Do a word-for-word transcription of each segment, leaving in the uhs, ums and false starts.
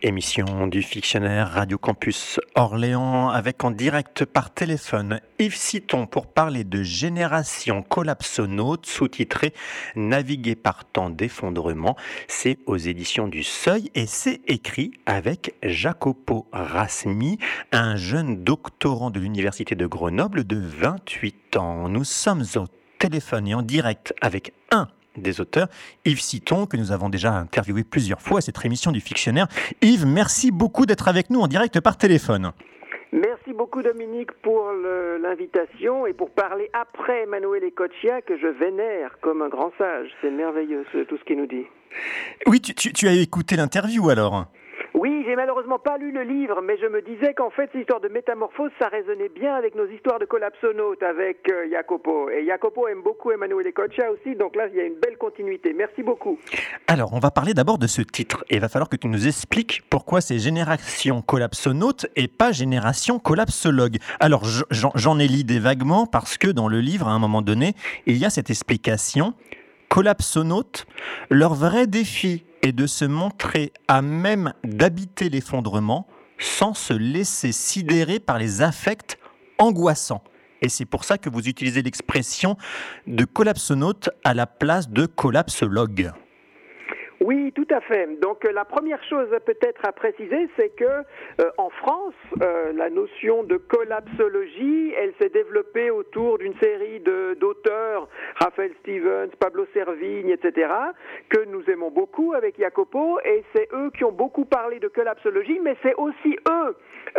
Émission du Fictionnaire Radio Campus Orléans avec en direct par téléphone Yves Citon pour parler de Génération collapsonaute, sous-titré Naviguer par temps d'effondrement. C'est aux éditions du Seuil et c'est écrit avec Jacopo Rasmi, un jeune doctorant de l'Université de Grenoble de vingt-huit ans. Nous sommes au téléphone et en direct avec un des auteurs, Yves Citon, que nous avons déjà interviewé plusieurs fois à cette émission du Fictionnaire. Yves, merci beaucoup d'être avec nous en direct par téléphone. Merci beaucoup Dominique pour le, l'invitation et pour parler après Emanuele Coccia que je vénère comme un grand sage. C'est merveilleux ce, tout ce qu'il nous dit. Oui, tu, tu, tu as écouté l'interview alors ? Oui, j'ai malheureusement pas lu le livre, mais je me disais qu'en fait, cette histoire de métamorphose, ça résonnait bien avec nos histoires de collapsonautes avec euh, Jacopo. Et Jacopo aime beaucoup Emanuele Coccia aussi, donc là, il y a une belle continuité. Merci beaucoup. Alors, on va parler d'abord de ce titre. Et il va falloir que tu nous expliques pourquoi c'est Génération collapsonaute et pas Génération collapsologue. Alors, j'en, j'en ai l'idée vaguement parce que dans le livre, à un moment donné, il y a cette explication. Collapsonautes, leur vrai défi est de se montrer à même d'habiter l'effondrement sans se laisser sidérer par les affects angoissants. Et c'est pour ça que vous utilisez l'expression de collapsonaute à la place de collapsologue. Oui, tout à fait. Donc la première chose peut-être à préciser, c'est que euh, en France, euh, la notion de collapsologie, elle s'est développée autour d'une série de, d'auteurs, Raphaël Stevens, Pablo Servigne, et cetera, que nous aimons beaucoup avec Jacopo, et c'est eux qui ont beaucoup parlé de collapsologie, mais c'est aussi eux,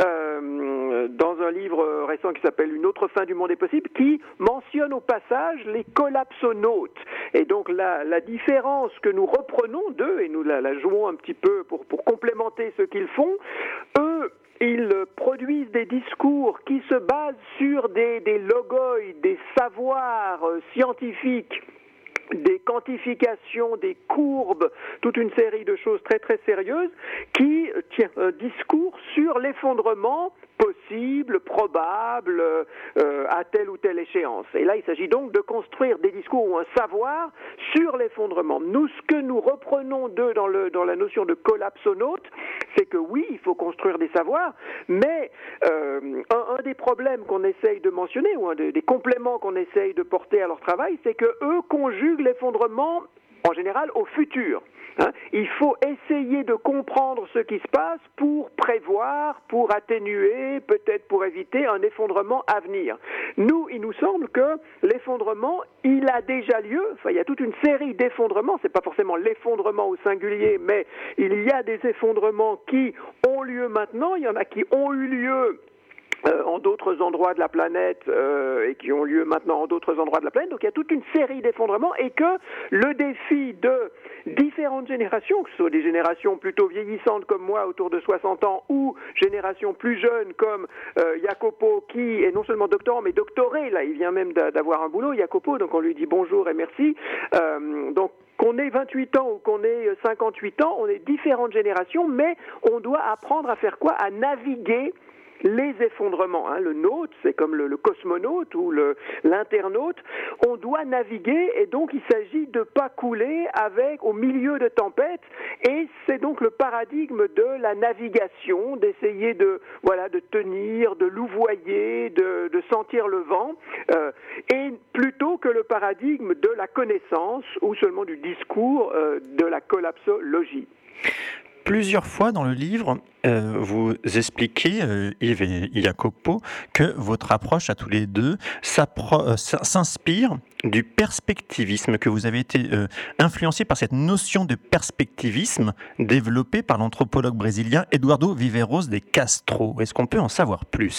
euh, dans un livre récent qui s'appelle Une autre fin du monde est possible, qui mentionne au passage les collapsonautes. Et donc la, la différence que nous reprenons d'eux, et nous la, la jouons un petit peu pour, pour complémenter ce qu'ils font, eux, ils produisent des discours qui se basent sur des, des logoi, des savoirs euh, scientifiques, des quantifications, des courbes, toute une série de choses très très sérieuses qui tient un discours sur l'effondrement possible, probable, euh, à telle ou telle échéance. Et là, il s'agit donc de construire des discours ou un savoir sur l'effondrement. Nous, ce que nous reprenons d'eux dans, le, dans la notion de collapsonaute, c'est que oui, il faut construire des savoirs, mais euh, un, un des problèmes qu'on essaye de mentionner, ou un des, des compléments qu'on essaye de porter à leur travail, c'est que eux conjuguent l'effondrement en général au futur. Hein, il faut essayer de comprendre ce qui se passe pour prévoir, pour atténuer, peut-être pour éviter un effondrement à venir. Nous, il nous semble que l'effondrement, il a déjà lieu. Enfin, il y a toute une série d'effondrements. C'est pas forcément l'effondrement au singulier, mais il y a des effondrements qui ont lieu maintenant. Il y en a qui ont eu lieu Euh, en d'autres endroits de la planète euh, et qui ont lieu maintenant en d'autres endroits de la planète. Donc il y a toute une série d'effondrements et que le défi de différentes générations, que ce soit des générations plutôt vieillissantes comme moi autour de soixante ans ou générations plus jeunes comme euh, Jacopo qui est non seulement doctorant mais doctoré, là il vient même d'avoir un boulot, Jacopo, donc on lui dit bonjour et merci. Euh, donc qu'on ait vingt-huit ans ou qu'on ait cinquante-huit ans, on est différentes générations, mais on doit apprendre à faire quoi? À naviguer les effondrements, hein. Le naute, c'est comme le, le cosmonaute ou le, l'internaute. On doit naviguer et donc il s'agit de pas couler avec au milieu de tempêtes. Et c'est donc le paradigme de la navigation, d'essayer de voilà de tenir, de louvoyer, de, de sentir le vent, euh, et plutôt que le paradigme de la connaissance ou seulement du discours euh, de la collapsologie. Plusieurs fois dans le livre, euh, vous expliquez, euh, Yves et Jacopo, que votre approche à tous les deux euh, s'inspire du perspectivisme, que vous avez été euh, influencé par cette notion de perspectivisme développée par l'anthropologue brésilien Eduardo Viveiros de Castro. Est-ce qu'on peut en savoir plus ?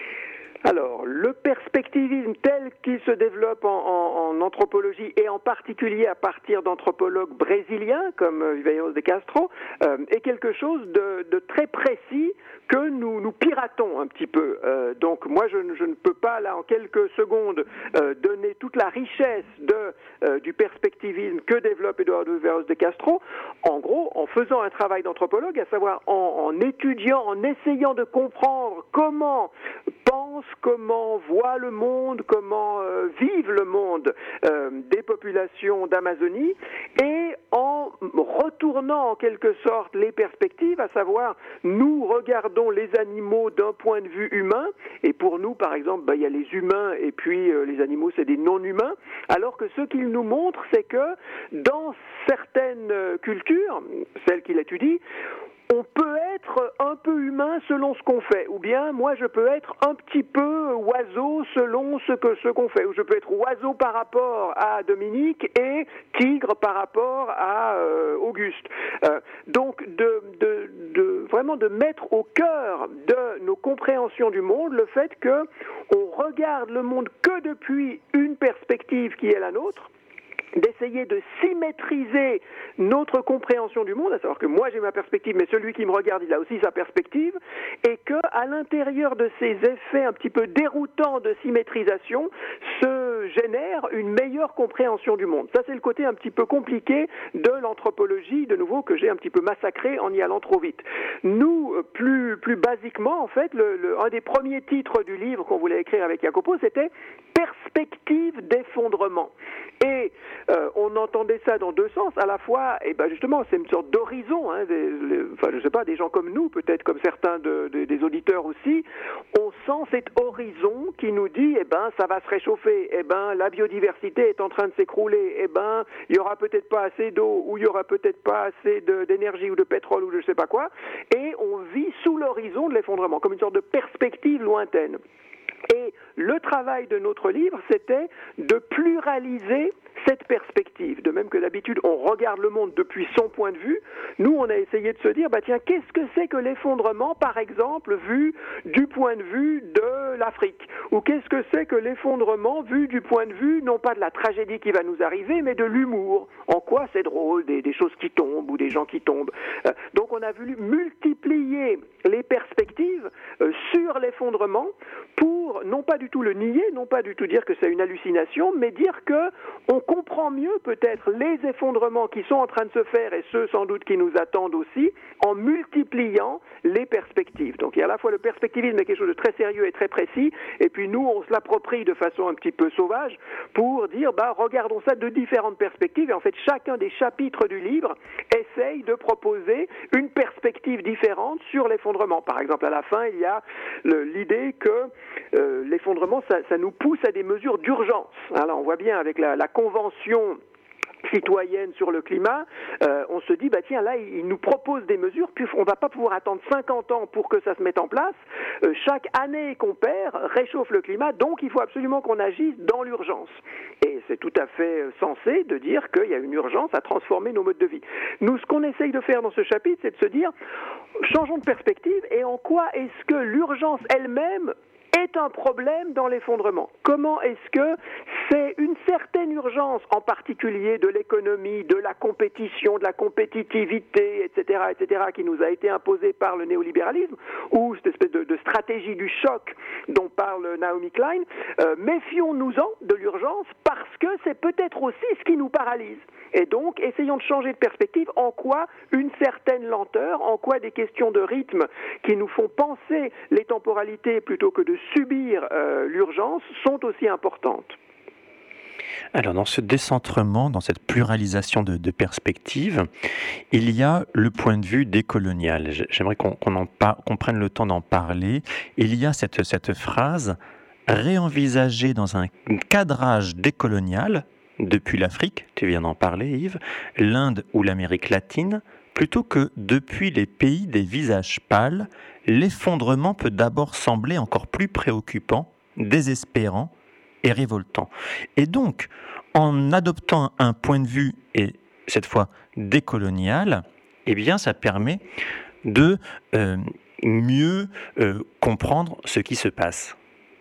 Alors, le perspectivisme tel qu'il se développe en, en, en anthropologie et en particulier à partir d'anthropologues brésiliens comme Viveiros de Castro euh, est quelque chose de, de très précis que nous, nous piratons un petit peu. Euh, donc moi, je, je ne peux pas, là, en quelques secondes, euh, donner toute la richesse de, euh, du perspectivisme que développe Eduardo Viveiros de Castro. En gros, en faisant un travail d'anthropologue, à savoir en, en étudiant, en essayant de comprendre comment pense, comment voit le monde, comment euh, vivent le monde euh, des populations d'Amazonie, et en retournant en quelque sorte les perspectives, à savoir nous regardons les animaux d'un point de vue humain, et pour nous par exemple ben, il y a les humains et puis euh, les animaux c'est des non-humains, alors que ce qu'il nous montre c'est que dans certaines cultures, celles qu'il étudie, on peut être un peu humain selon ce qu'on fait, ou bien moi je peux être un petit peu oiseau selon ce que ce qu'on fait, ou je peux être oiseau par rapport à Dominique et tigre par rapport à euh, Auguste. Euh, donc de, de, de vraiment de mettre au cœur de nos compréhensions du monde le fait que on regarde le monde que depuis une perspective qui est la nôtre, d'essayer de symétriser notre compréhension du monde, à savoir que moi j'ai ma perspective, mais celui qui me regarde il a aussi sa perspective, et que à l'intérieur de ces effets un petit peu déroutants de symétrisation se génère une meilleure compréhension du monde. Ça c'est le côté un petit peu compliqué de l'anthropologie, de nouveau, que j'ai un petit peu massacré en y allant trop vite. Nous, plus, plus basiquement, en fait, le, le, un des premiers titres du livre qu'on voulait écrire avec Jacopo, c'était « Perspective d'effondrement ». Et euh, on entendait ça dans deux sens. À la fois, et ben justement, c'est une sorte d'horizon. Hein, des, les, enfin, je sais pas, des gens comme nous, peut-être comme certains de, de, des auditeurs aussi, on sent cet horizon qui nous dit, eh ben, ça va se réchauffer. Eh ben, la biodiversité est en train de s'écrouler. Eh ben, il y aura peut-être pas assez d'eau, ou il y aura peut-être pas assez de, d'énergie ou de pétrole ou je sais pas quoi. Et on vit sous l'horizon de l'effondrement, comme une sorte de perspective lointaine. Et le travail de notre livre, c'était de pluraliser cette perspective. De même que d'habitude, on regarde le monde depuis son point de vue, nous, on a essayé de se dire, bah tiens, qu'est-ce que c'est que l'effondrement, par exemple, vu du point de vue de l'Afrique? Ou qu'est-ce que c'est que l'effondrement vu du point de vue, non pas de la tragédie qui va nous arriver, mais de l'humour? En quoi c'est drôle, des, des choses qui tombent ou des gens qui tombent? Euh, donc on a voulu multiplier les perspectives euh, sur l'effondrement pour non pas du tout le nier, non pas du tout dire que c'est une hallucination, mais dire que on comprend mieux peut-être les effondrements qui sont en train de se faire et ceux sans doute qui nous attendent aussi, en multipliant les perspectives. Donc il y a à la fois le perspectivisme est quelque chose de très sérieux et très précis, et puis nous on se l'approprie de façon un petit peu sauvage pour dire bah regardons ça de différentes perspectives, et en fait chacun des chapitres du livre essaye de proposer une perspective différente sur l'effondrement. Par exemple à la fin il y a le, l'idée que euh, l'effondrement ça, ça nous pousse à des mesures d'urgence. Alors on voit bien avec la, la convention citoyenne sur le climat, euh, on se dit, bah tiens, là, il nous propose des mesures, puis on va pas pouvoir attendre cinquante ans pour que ça se mette en place. Euh, chaque année qu'on perd réchauffe le climat, donc il faut absolument qu'on agisse dans l'urgence. Et c'est tout à fait sensé de dire qu'il y a une urgence à transformer nos modes de vie. Nous, ce qu'on essaye de faire dans ce chapitre, c'est de se dire, changeons de perspective, et en quoi est-ce que l'urgence elle-même est un problème dans l'effondrement? Comment est-ce que c'est une certaine urgence, en particulier de l'économie, de la compétition, de la compétitivité, et cetera, et cetera, qui nous a été imposée par le néolibéralisme, ou cette espèce de, de stratégie du choc dont parle Naomi Klein, euh, méfions-nous-en de l'urgence parce que c'est peut-être aussi ce qui nous paralyse. Et donc, essayons de changer de perspective, en quoi une certaine lenteur, en quoi des questions de rythme qui nous font penser les temporalités plutôt que de subir euh, l'urgence sont aussi importantes. Alors, dans ce décentrement, dans cette pluralisation de, de perspectives, il y a le point de vue décolonial. J'aimerais qu'on, qu'on, en par, qu'on prenne le temps d'en parler. Il y a cette, cette phrase « réenvisager dans un cadrage décolonial » depuis l'Afrique, tu viens d'en parler Yves, l'Inde ou l'Amérique latine, plutôt que depuis les pays des visages pâles, l'effondrement peut d'abord sembler encore plus préoccupant, désespérant et révoltant. Et donc, en adoptant un point de vue, et cette fois décolonial, eh bien ça permet de euh, mieux euh, comprendre ce qui se passe.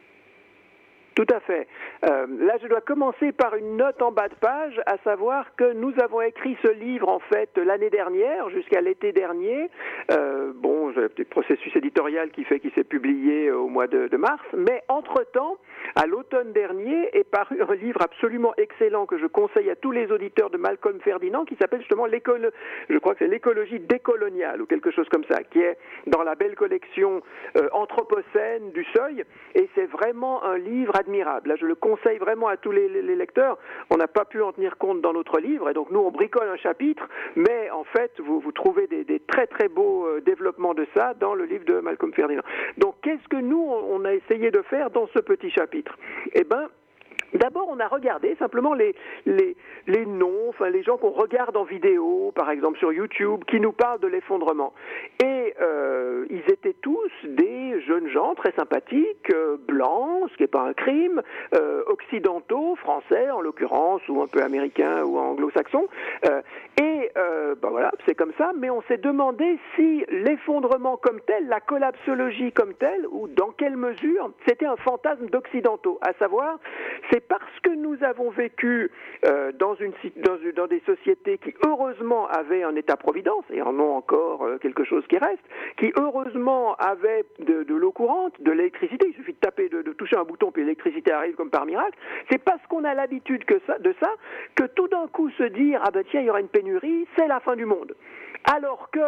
Tout à fait. Euh, là, je dois commencer par une note en bas de page, à savoir que nous avons écrit ce livre, en fait, l'année dernière, jusqu'à l'été dernier. Euh, bon, bon, j'ai un petit processus éditorial qui fait qu'il s'est publié au mois de, de mars, mais entre-temps, à l'automne dernier, est paru un livre absolument excellent que je conseille à tous les auditeurs de Malcolm Ferdinand, qui s'appelle justement l'écolo... je crois que c'est l'écologie décoloniale ou quelque chose comme ça, qui est dans la belle collection euh, Anthropocène du Seuil, et c'est vraiment un livre admirable. Là, je le conseille vraiment à tous les, les, les lecteurs. On n'a pas pu en tenir compte dans notre livre, et donc nous, on bricole un chapitre, mais en fait, vous, vous trouvez des, des très très beaux euh, développements de ça dans le livre de Malcolm Ferdinand. Donc, qu'est-ce que nous, on, on a essayé de faire dans ce petit chapitre ? Eh bien, d'abord, on a regardé simplement les, les, les noms, enfin les gens qu'on regarde en vidéo, par exemple sur YouTube, qui nous parlent de l'effondrement. Et euh, ils étaient tous des jeunes gens très sympathiques, euh, blancs, ce qui n'est pas un crime, euh, occidentaux, français en l'occurrence, ou un peu américains ou anglo-saxons. Euh, et euh, ben voilà, c'est comme ça, mais on s'est demandé si l'effondrement comme tel, la collapsologie comme telle, ou dans quelle mesure c'était un fantasme d'occidentaux, à savoir, c'est parce que nous avons vécu euh, dans, une, dans, une, dans des sociétés qui heureusement avaient un État-providence, et en ont encore euh, quelque chose qui reste, qui heureusement avaient de, de l'eau courante, de l'électricité, il suffit de taper, de, de toucher un bouton, puis l'électricité arrive comme par miracle. C'est parce qu'on a l'habitude que ça, de ça, que tout d'un coup se dire, ah ben tiens, il y aura une pénurie, c'est la fin du monde. Alors que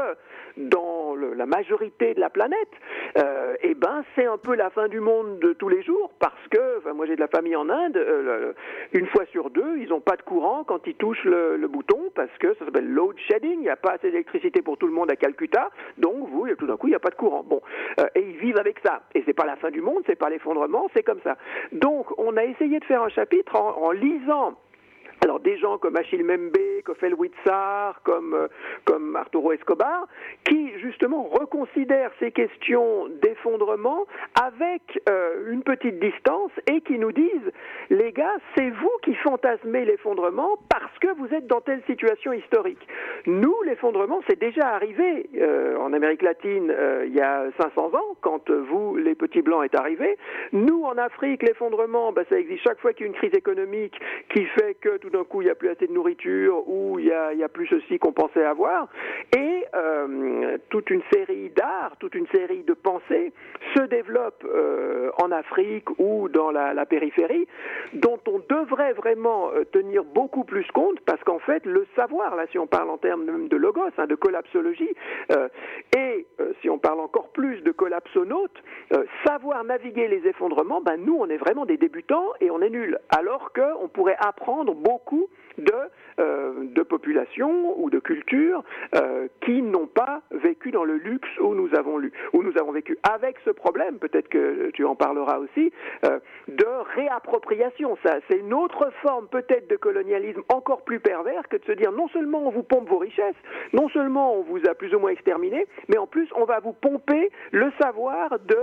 dans le, la majorité de la planète, euh, eh ben c'est un peu la fin du monde de tous les jours, parce que, enfin, moi j'ai de la famille en Inde, euh, une fois sur deux, ils n'ont pas de courant quand ils touchent le, le bouton, parce que ça s'appelle load shedding, il n'y a pas assez d'électricité pour tout le monde à Calcutta, donc vous, tout d'un coup, il n'y a pas de courant. Bon, euh, et ils vivent avec ça. Et c'est pas la fin du monde, c'est pas l'effondrement, c'est comme ça. Donc, on a essayé de faire un chapitre en, en lisant. Alors des gens comme Achille Mbembe, Kofel Witsar, comme, euh, comme Arturo Escobar, qui justement reconsidèrent ces questions d'effondrement avec euh, une petite distance et qui nous disent, les gars, c'est vous qui fantasmez l'effondrement parce que vous êtes dans telle situation historique. Nous, l'effondrement, c'est déjà arrivé euh, en Amérique latine euh, il y a cinq cents ans, quand euh, vous, les petits blancs, êtes arrivés. Nous, en Afrique, l'effondrement, ben, ça existe chaque fois qu'il y a une crise économique qui fait que tout d'un coup, il n'y a plus assez de nourriture ou il n'y a, a plus ceci qu'on pensait avoir. Et euh, toute une série d'arts, toute une série de pensées se développe euh, en Afrique ou dans la, la périphérie, dont on devrait vraiment euh, tenir beaucoup plus compte, parce qu'en fait, le savoir, là, si on parle en termes même de logos, hein, de collapsologie, euh, et euh, si on parle encore plus de collapsonautes, euh, savoir naviguer les effondrements, ben nous, on est vraiment des débutants et on est nuls, alors qu'on pourrait apprendre beaucoup de, euh, de populations ou de cultures euh, qui n'ont pas vécu dans le luxe où nous avons lu, où nous avons vécu, avec ce problème, peut-être que tu en parleras aussi, euh, de réappropriation. Ça, c'est une autre forme peut-être de colonialisme encore plus pervers que de se dire non seulement on vous pompe vos richesses, non seulement on vous a plus ou moins exterminé, mais en plus on va vous pomper le savoir de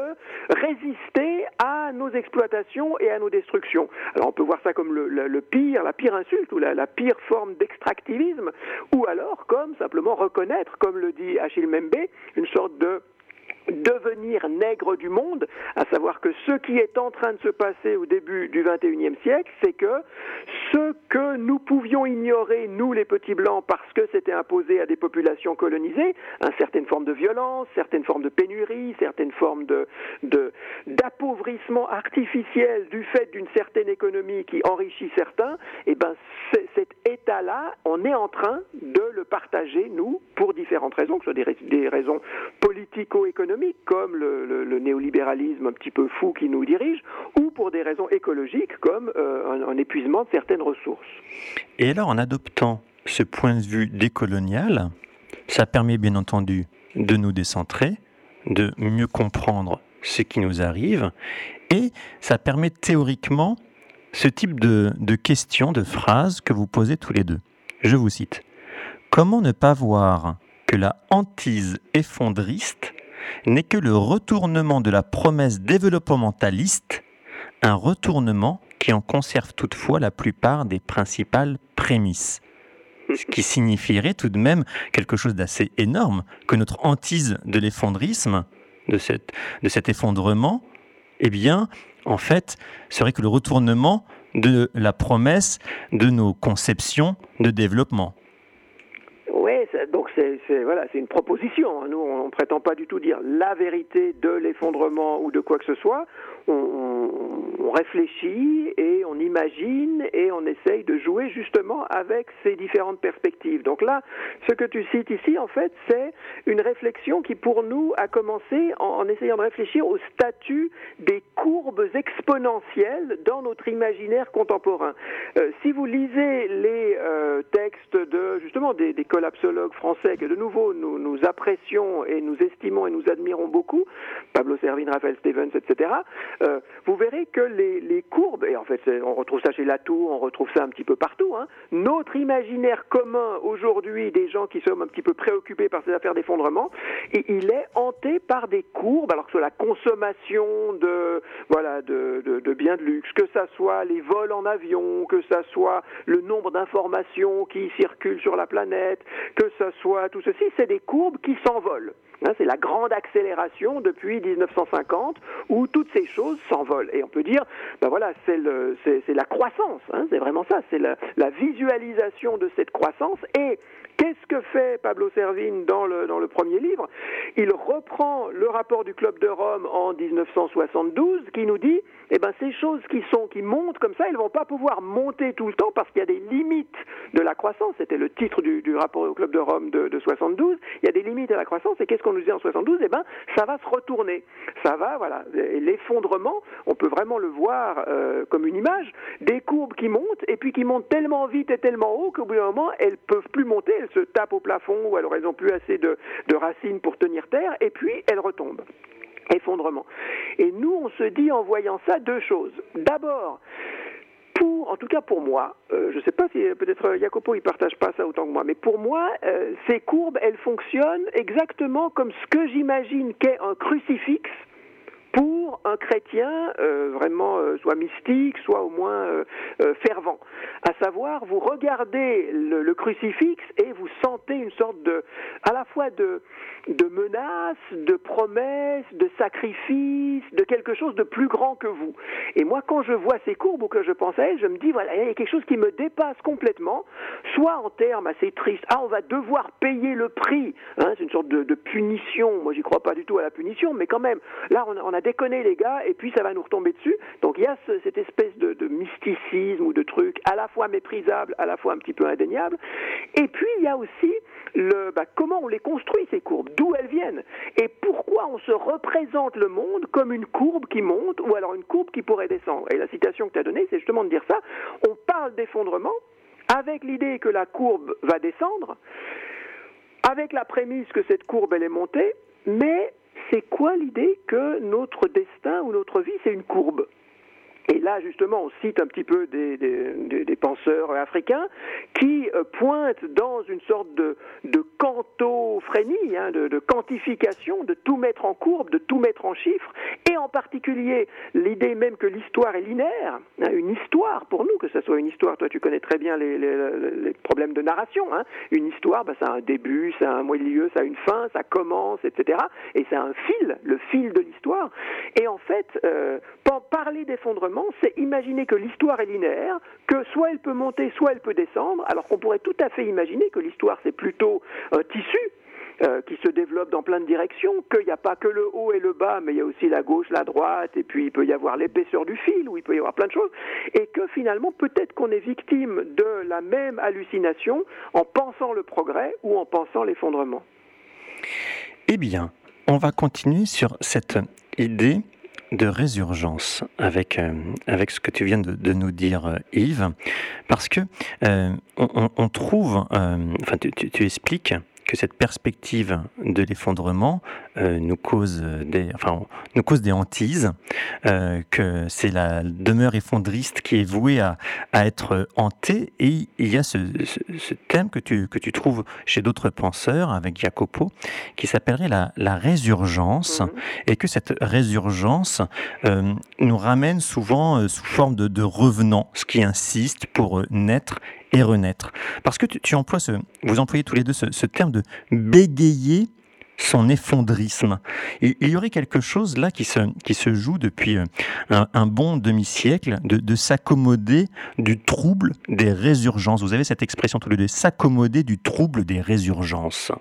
résister à nos exploitations et à nos destructions. Alors on peut voir ça comme le, le, le pire, la pire insulte ou la, la pire forme d'extractivisme, ou alors comme simplement reconnaître, comme le dit Achille Mbembe, une sorte de devenir nègre du monde, à savoir que ce qui est en train de se passer au début du vingt et unième siècle, c'est que ce que nous pouvions ignorer, nous les petits blancs, parce que c'était imposé à des populations colonisées, une certaine forme de violence, certaines formes de pénurie, certaines formes de, de, d'appauvrissement artificiel du fait d'une certaine économie qui enrichit certains, et ben cet état-là, on est en train de le partager, nous, pour différentes raisons, que ce soit des, des raisons politico-économiques, comme le, le, le néolibéralisme un petit peu fou qui nous dirige, ou pour des raisons écologiques, comme euh, un, un épuisement de certaines ressources. Et alors, en adoptant ce point de vue décolonial, ça permet bien entendu de nous décentrer, de mieux comprendre ce qui nous arrive, et ça permet théoriquement ce type de, de questions, de phrases que vous posez tous les deux. Je vous cite. Comment ne pas voir que la hantise effondriste n'est que le retournement de la promesse développementaliste, un retournement qui en conserve toutefois la plupart des principales prémices. Ce qui signifierait tout de même quelque chose d'assez énorme, que notre hantise de l'effondrisme, de, cette, de cet effondrement, eh bien, en fait, serait que le retournement de la promesse de nos conceptions de développement. Oui, c'est, donc c'est, c'est, voilà, c'est une proposition. Nous, on ne prétend pas du tout dire la vérité de l'effondrement ou de quoi que ce soit. On, on, on réfléchit et on imagine et on essaye de jouer justement avec ces différentes perspectives. Donc là, ce que tu cites ici, en fait, c'est une réflexion qui, pour nous, a commencé en, en essayant de réfléchir au statut des courbes exponentielles dans notre imaginaire contemporain. Euh, si vous lisez les euh, textes de, justement, des, des collapsologues français que, de nouveau, nous, nous apprécions et nous estimons et nous admirons beaucoup, Pablo Servigne, Raphaël Stevens, et cetera, euh, vous verrez que les, les courbes, et en fait, on retrouve ça chez Latour, on retrouve ça un petit peu partout, hein, notre imaginaire commun aujourd'hui, des gens qui sommes un petit peu préoccupés par ces affaires d'effondrement, et il est hanté par des courbes, alors que ce soit la consommation de, voilà, de, de, de biens de luxe, que ça soit les vols en avion, que ça soit le nombre d'informations qui circulent sur la planète, que ça soit tout ceci, c'est des courbes qui s'envolent. Hein, c'est la grande accélération depuis dix-neuf cent cinquante où toutes ces choses s'envolent. Et on peut dire, ben voilà, c'est, le, c'est, c'est la croissance, hein, c'est vraiment ça, c'est la, la visualisation de cette croissance. Et qu'est-ce que fait Pablo Servigne dans le, dans le premier livre? Il reprend le rapport du Club de Rome en dix-neuf cent soixante-douze qui nous dit, eh ben, ces choses qui sont, qui montent comme ça, elles ne vont pas pouvoir monter tout le temps parce qu'il y a des limites de la croissance. C'était le titre du, du rapport au Club de Rome de, de soixante-douze. Il y a des limites à la croissance et qu'est-ce qu'on nous disait en soixante-douze? Eh ben, ça va se retourner. Ça va, voilà. Et l'effondrement, on peut vraiment le voir euh, comme une image, des courbes qui montent et puis qui montent tellement vite et tellement haut qu'au bout d'un moment, elles ne peuvent plus monter, elles se tapent au plafond ou alors elles n'ont plus assez de, de racines pour tenir terre et puis elles retombent. Effondrement. Et nous, on se dit en voyant ça deux choses. D'abord, pour, en tout cas pour moi, euh, je ne sais pas si peut-être Jacopo il partage pas ça autant que moi, mais pour moi, euh, ces courbes, elles fonctionnent exactement comme ce que j'imagine qu'est un crucifix pour un chrétien euh, vraiment euh, soit mystique, soit au moins euh, euh, fervent. À savoir, vous regardez le, le crucifix et vous sentez une sorte de, à la fois de, de menace, de promesse, de sacrifice, de quelque chose de plus grand que vous. Et moi, quand je vois ces courbes ou que je pense à elles, je me dis, voilà, il y a quelque chose qui me dépasse complètement, soit en termes assez tristes, ah, on va devoir payer le prix, hein, c'est une sorte de, de punition, moi j'y crois pas du tout à la punition, mais quand même, là on a, on a déconné les gars, et puis ça va nous retomber dessus. Donc il y a ce, cette espèce de, de mysticisme ou de truc à la fois méprisable, à la fois un petit peu indéniable. Et puis il y a aussi le, bah, comment on les construit ces courbes, d'où elles viennent, et pourquoi on se représente le monde comme une courbe qui monte, ou alors une courbe qui pourrait descendre. Et la citation que tu as donnée, c'est justement de dire ça. On parle d'effondrement avec l'idée que la courbe va descendre, avec la prémisse que cette courbe elle est montée, mais c'est quoi l'idée que notre destin ou notre vie, c'est une courbe? Et là, justement, on cite un petit peu des, des, des, des penseurs africains qui euh, pointent dans une sorte de, de quantophrénie, hein, de, de quantification, de tout mettre en courbe, de tout mettre en chiffres, et en particulier l'idée même que l'histoire est linéaire, hein, une histoire pour nous, que ce soit une histoire, toi tu connais très bien les, les, les problèmes de narration, hein, une histoire, bah, ça a un début, ça a un milieu, ça a une fin, ça commence, et cetera. Et ça a un fil, le fil de l'histoire. Et en fait, euh, parler d'effondrement, c'est imaginer que l'histoire est linéaire, que soit elle peut monter, soit elle peut descendre, alors qu'on pourrait tout à fait imaginer que l'histoire c'est plutôt un tissu euh, qui se développe dans plein de directions, qu'il n'y a pas que le haut et le bas, mais il y a aussi la gauche, la droite, et puis il peut y avoir l'épaisseur du fil, où il peut y avoir plein de choses, et que finalement peut-être qu'on est victime de la même hallucination en pensant le progrès ou en pensant l'effondrement. Eh bien, on va continuer sur cette idée de résurgence avec, euh, avec ce que tu viens de, de nous dire, euh, Yves, parce que euh, on, on trouve, euh, enfin tu, tu, tu expliques que cette perspective de l'effondrement euh, nous cause des, enfin, nous cause des hantises, euh, que c'est la demeure effondriste qui est vouée à, à être hantée, et il y a ce, ce, ce thème que tu, que tu trouves chez d'autres penseurs, avec Jacopo, qui s'appellerait la, la résurgence, mmh. et que cette résurgence euh, nous ramène souvent euh, sous forme de, de revenant, ce qui insiste pour euh, naître et renaître. Parce que tu, tu emploies ce, vous employez tous les deux ce, ce terme de bégayer son effondrisme. Et il y aurait quelque chose là qui se, qui se joue depuis un, un bon demi-siècle, de, de s'accommoder du trouble des résurgences. Vous avez cette expression tous les deux, s'accommoder du trouble des résurgences.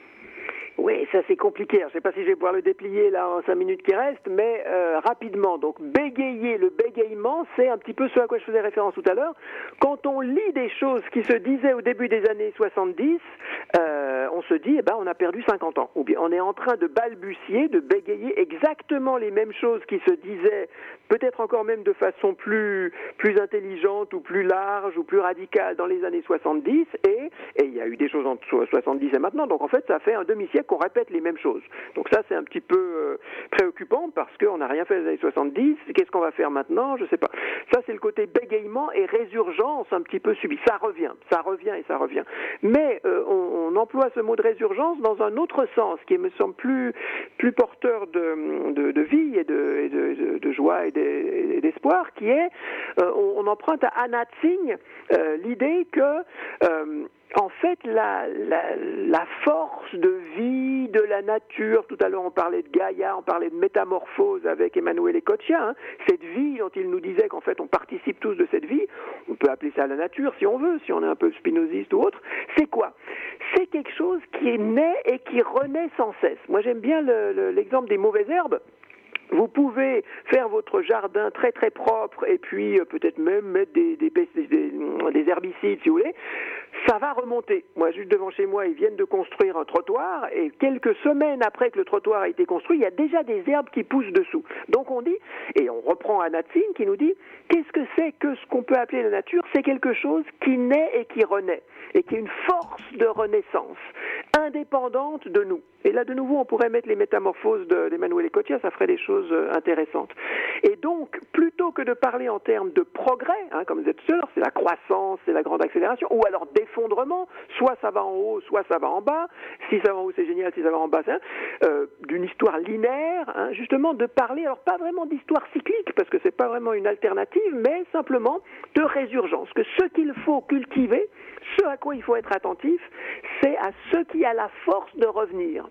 Oui, ça c'est compliqué. Je ne sais pas si je vais pouvoir le déplier là en cinq minutes qui restent, mais euh, rapidement. Donc bégayer, le bégayement, c'est un petit peu ce à quoi je faisais référence tout à l'heure. Quand on lit des choses qui se disaient au début des années soixante-dix, euh, on se dit, eh ben, on a perdu cinquante ans. Ou bien on est en train de balbutier, de bégayer exactement les mêmes choses qui se disaient, peut-être encore même de façon plus, plus intelligente ou plus large ou plus radicale dans les années soixante-dix. Et, et il y a eu des choses entre soixante-dix et maintenant. Donc en fait, ça fait un demi-siècle qu'on répète les mêmes choses. Donc ça, c'est un petit peu euh, préoccupant parce qu'on n'a rien fait dans les années soixante-dix. Qu'est-ce qu'on va faire maintenant? Je ne sais pas. Ça, c'est le côté bégaiement et résurgence un petit peu subi. Ça revient, ça revient et ça revient. Mais euh, on, on emploie ce mot de résurgence dans un autre sens qui me semble plus, plus porteur de, de, de vie et de, et de, de, de joie et d'espoir, qui est, euh, on, on emprunte à Anna Tsing euh, l'idée que euh, en fait, la, la, la force de vie de la nature, tout à l'heure on parlait de Gaïa, on parlait de métamorphose avec Emanuele Ecocia, hein, cette vie dont il nous disait qu'en fait on participe tous de cette vie, on peut appeler ça la nature si on veut, si on est un peu spinoziste ou autre, c'est quoi? C'est quelque chose qui naît et qui renaît sans cesse. Moi j'aime bien le, le, l'exemple des mauvaises herbes. Vous pouvez faire votre jardin très très propre et puis euh, peut-être même mettre des, des, des, des herbicides si vous voulez. Ça va remonter. Moi, juste devant chez moi, ils viennent de construire un trottoir et quelques semaines après que le trottoir a été construit, il y a déjà des herbes qui poussent dessous. Donc on dit, et on reprend Anna Tsing qui nous dit, qu'est-ce que c'est que ce qu'on peut appeler la nature? C'est quelque chose qui naît et qui renaît et qui est une force de renaissance indépendante de nous. Et là, de nouveau, on pourrait mettre les métamorphoses d'Emanuele Ecocia, ça ferait des choses intéressantes. Et donc, plutôt que de parler en termes de progrès, hein, comme vous êtes sûr, c'est la croissance, c'est la grande accélération, ou alors d'effondrement, soit ça va en haut, soit ça va en bas, si ça va en haut c'est génial, si ça va en bas c'est euh, d'une histoire linéaire, hein, justement de parler, alors pas vraiment d'histoire cyclique, parce que c'est pas vraiment une alternative, mais simplement de résurgence, que ce qu'il faut cultiver, ce à quoi il faut être attentif, c'est à ce qui a la force de revenir.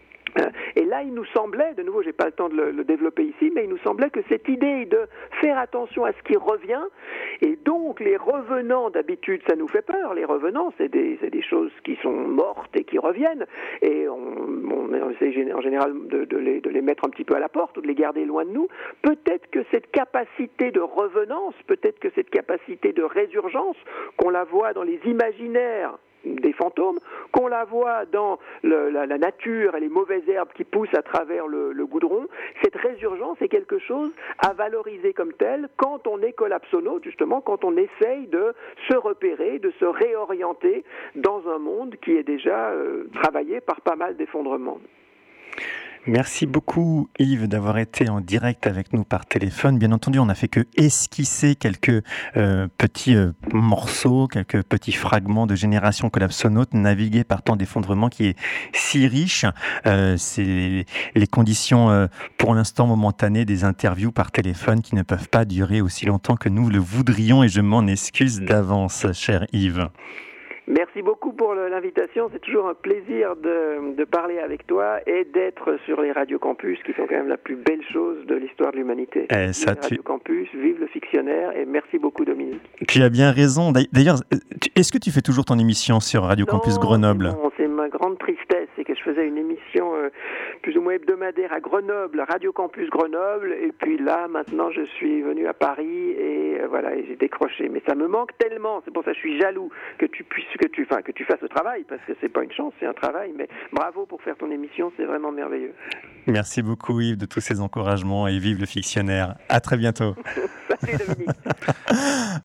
Et là, il nous semblait, de nouveau, j'ai pas le temps de le, le développer ici, mais il nous semblait que cette idée de faire attention à ce qui revient, et donc les revenants d'habitude, ça nous fait peur. Les revenants, c'est des, c'est des choses qui sont mortes et qui reviennent, et on, on essaie en général de, de, les, de les mettre un petit peu à la porte ou de les garder loin de nous. Peut-être que cette capacité de revenance, peut-être que cette capacité de résurgence, qu'on la voit dans les imaginaires des fantômes, qu'on la voit dans le, la, la nature et les mauvaises herbes qui poussent à travers le, le goudron, cette résurgence est quelque chose à valoriser comme tel quand on est collapsonaute, justement, quand on essaye de se repérer, de se réorienter dans un monde qui est déjà euh, travaillé par pas mal d'effondrements. Merci beaucoup Yves d'avoir été en direct avec nous par téléphone. Bien entendu, on n'a fait que esquisser quelques euh, petits euh, morceaux, quelques petits fragments de Génération Collapsonaute, naviguer par tant d'effondrement qui est si riche. Euh, c'est les, les conditions euh, pour l'instant momentanées des interviews par téléphone qui ne peuvent pas durer aussi longtemps que nous le voudrions et je m'en excuse d'avance, cher Yves. Merci beaucoup pour l'invitation. C'est toujours un plaisir de, de parler avec toi et d'être sur les Radio Campus, qui sont quand même la plus belle chose de l'histoire de l'humanité. Eh, ça, vive Radio tu... Campus, vive le fictionnaire, et merci beaucoup Dominique. Tu as bien raison. D'ailleurs, est-ce que tu fais toujours ton émission sur Radio non, Campus Grenoble? Non, c'est ma grande tristesse, c'est que je faisais une émission euh, plus ou moins hebdomadaire à Grenoble, Radio Campus Grenoble, et puis là, maintenant, je suis venu à Paris et euh, voilà, et j'ai décroché. Mais ça me manque tellement, c'est pour ça que je suis jaloux que tu puisses que tu, enfin, que tu fasses le travail, parce que c'est pas une chance, c'est un travail, mais bravo pour faire ton émission, c'est vraiment merveilleux. Merci beaucoup Yves de tous ces encouragements et vive le fictionnaire. À très bientôt. Salut Dominique.